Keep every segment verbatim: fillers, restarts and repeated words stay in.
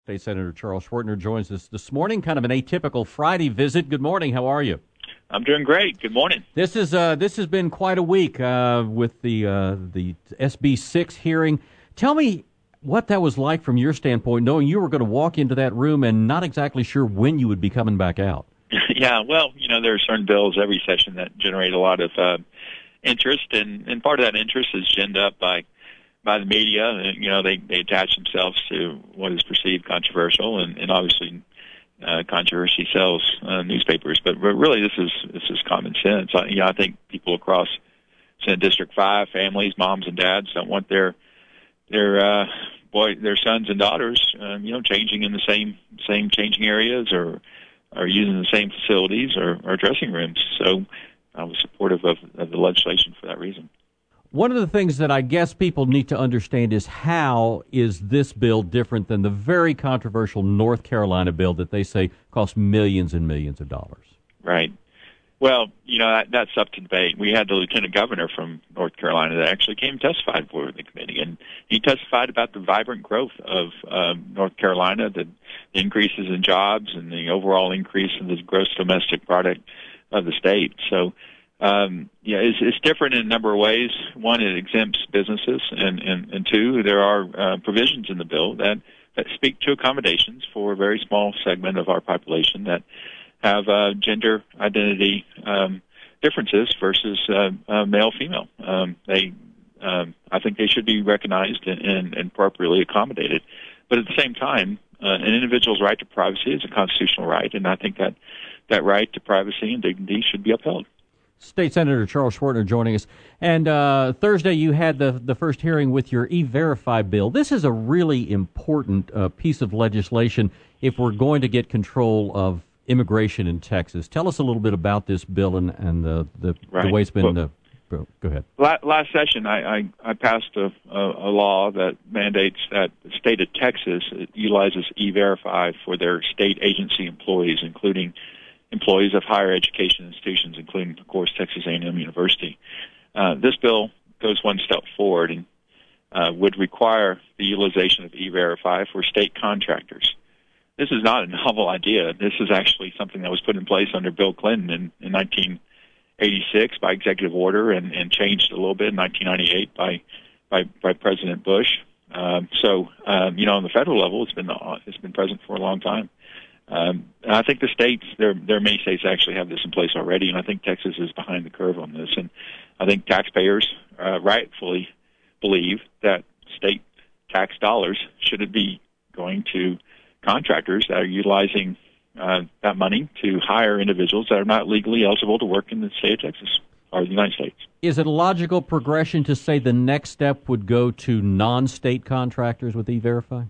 State Senator Charles Schwertner joins us this morning. Kind of an atypical Friday visit. Good morning. How are you? I'm doing great. Good morning. This is uh, this has been quite a week uh, with the uh, the S B six hearing. Tell me what that was like from your standpoint, knowing you were going to walk into that room and not exactly sure when you would be coming back out. Yeah, well, you know, there are certain bills every session that generate a lot of uh, interest, and, and part of that interest is ginned up by by the media. And, you know, they, they attach themselves to what is perceived controversial, and, and obviously uh, controversy sells uh, newspapers. But really, this is this is common sense. I, you know, I think people across Senate District Five, families, moms and dads, don't want their their uh, boy their sons and daughters, um, you know, changing in the same same changing areas or or using the same facilities or, or dressing rooms. So I was supportive of, of the legislation for that reason. One of the things that I guess people need to understand is how is this bill different than the very controversial North Carolina bill that they say costs millions and millions of dollars? Right. Well, you know, that, that's up to debate. We had the lieutenant governor from North Carolina that actually came and testified for the committee, and he testified about the vibrant growth of um, North Carolina, the increases in jobs, and the overall increase in the gross domestic product of the state. So, Um, yeah, it's, it's different in a number of ways. One, it exempts businesses, and, and, and two, there are uh, provisions in the bill that, that speak to accommodations for a very small segment of our population that have uh, gender identity um, differences versus uh, uh, male-female. Um, they, um, I think they should be recognized and, and, and appropriately accommodated. But at the same time, uh, an individual's right to privacy is a constitutional right, and I think that that right to privacy and dignity should be upheld. State Senator Charles Schwertner joining us. And uh, Thursday you had the, the first hearing with your E-Verify bill. This is a really important uh, piece of legislation if we're going to get control of immigration in Texas. Tell us a little bit about this bill and, and the, the, right. the way it's been. Well, uh, go ahead. Last session, I, I, I passed a, a, a law that mandates that the state of Texas utilizes E-Verify for their state agency employees, including employees of higher education institutions, including, of course, Texas A and M University. Uh, this bill goes one step forward and uh, would require the utilization of E-Verify for state contractors. This is not a novel idea. This is actually something that was put in place under Bill Clinton in, in nineteen eighty-six by executive order and, and changed a little bit in nineteen ninety-eight by by, by President Bush. Um, so, um, you know, on the federal level, it's been uh, it's been present for a long time. Um, and I think the states, there, there are many states that actually have this in place already, and I think Texas is behind the curve on this. And I think taxpayers uh, rightfully believe that state tax dollars should be going to contractors that are utilizing uh, that money to hire individuals that are not legally eligible to work in the state of Texas or the United States. Is it a logical progression to say the next step would go to non-state contractors with E-Verify?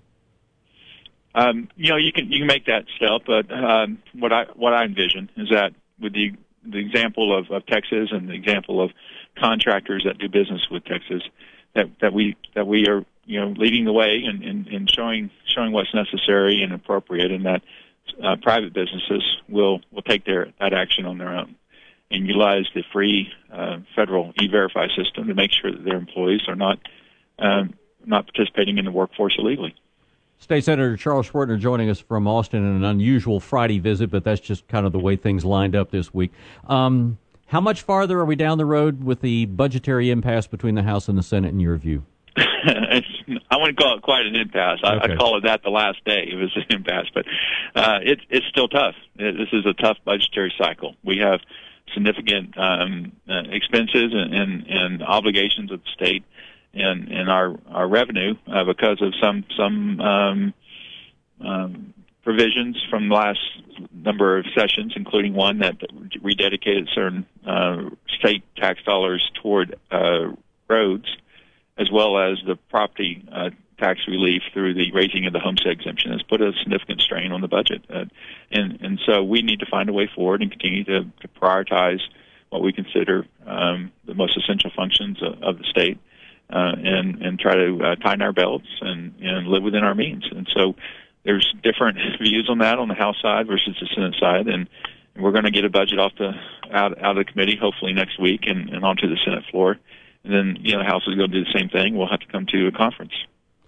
Um, you know, you can you can make that step, but um, what I what I envision is that with the the example of, of Texas and the example of contractors that do business with Texas, that that we that we are you know leading the way and and, and showing showing what's necessary and appropriate, and that uh, private businesses will will take their that action on their own and utilize the free uh, federal E-Verify system to make sure that their employees are not um, not participating in the workforce illegally. State Senator Charles Schwertner joining us from Austin in an unusual Friday visit, but that's just kind of the way things lined up this week. Um, how much farther are we down the road with the budgetary impasse between the House and the Senate in your view? it's, I wouldn't call it quite an impasse. I, okay. I'd call it that the last day. It was an impasse, but uh, it, it's still tough. It, this is a tough budgetary cycle. We have significant um, uh, expenses and, and, and obligations of the state. And, and our our revenue uh, because of some some um, um, provisions from the last number of sessions, including one that rededicated certain uh, state tax dollars toward uh, roads, as well as the property uh, tax relief through the raising of the homestead exemption, has put a significant strain on the budget. Uh, and and so we need to find a way forward and continue to, to prioritize what we consider um, the most essential functions of, of the state. Uh, and, and try to uh, tighten our belts and, and live within our means. And so there's different views on that on the House side versus the Senate side, and, and we're going to get a budget off the out, out of the committee hopefully next week and, and onto the Senate floor. And then, you know, the House is going to do the same thing. We'll have to come to a conference.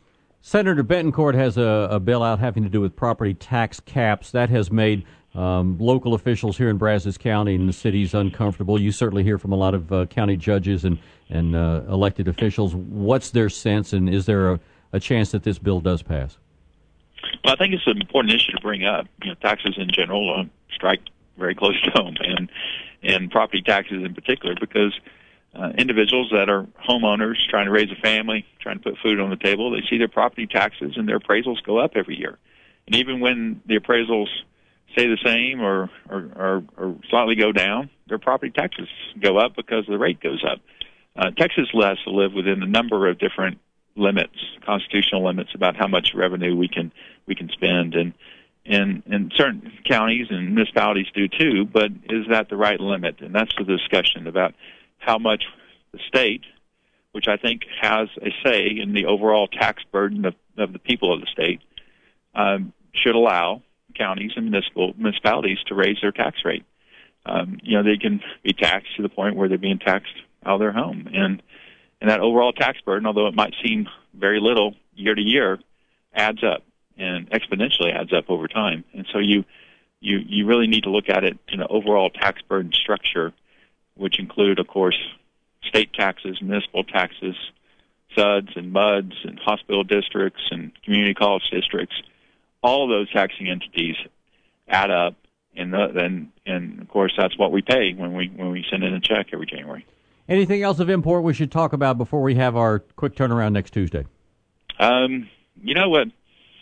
Senator Betancourt has a, a bill out having to do with property tax caps. That has made um, local officials here in Brazos County and the cities uncomfortable. You certainly hear from a lot of uh, county judges and, and uh, elected officials. What's their sense, and is there a, a chance that this bill does pass? Well, I think it's an important issue to bring up. You know, taxes in general uh, strike very close to home, and and property taxes in particular, because uh, individuals that are homeowners trying to raise a family, trying to put food on the table, they see their property taxes and their appraisals go up every year. And even when the appraisals stay the same or, or, or, or slightly go down, their property taxes go up because the rate goes up. Uh, Texas has to live within a number of different limits, constitutional limits about how much revenue we can we can spend, and and and certain counties and municipalities do too. But is that the right limit? And that's the discussion about how much the state, which I think has a say in the overall tax burden of, of the people of the state, um, should allow counties and municipal municipalities to raise their tax rate. Um, you know, they can be taxed to the point where they're being taxed out of their home, and and that overall tax burden, although it might seem very little year to year, adds up and exponentially adds up over time. And so you you you really need to look at it in an overall tax burden structure, which include, of course, state taxes, municipal taxes, S U Ds and M U Ds and hospital districts and community college districts. All of those taxing entities add up, and then and of course that's what we pay when we when we send in a check every January. Anything else of import we should talk about before we have our quick turnaround next Tuesday? Um, you know what?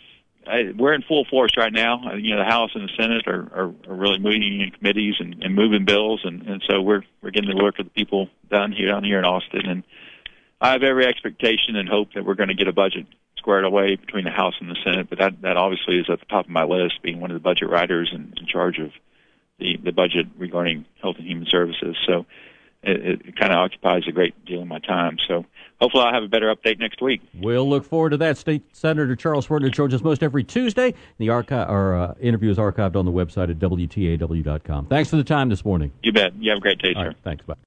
I, we're in full force right now. You know, the House and the Senate are, are, are really moving in committees and, and moving bills, and, and so we're we're getting the work of the people done here down here in Austin. And I have every expectation and hope that we're going to get a budget squared away between the House and the Senate. But that, that obviously is at the top of my list, being one of the budget writers and in charge of the, the budget regarding Health and Human Services. So it, it kind of occupies a great deal of my time. So hopefully I'll have a better update next week. We'll look forward to that. State Senator Charles Schwertner joins us most every Tuesday. The archive, our uh, interview is archived on the website at W T A W dot com. Thanks for the time this morning. You bet. You have a great day, All sir. right, thanks. Bye.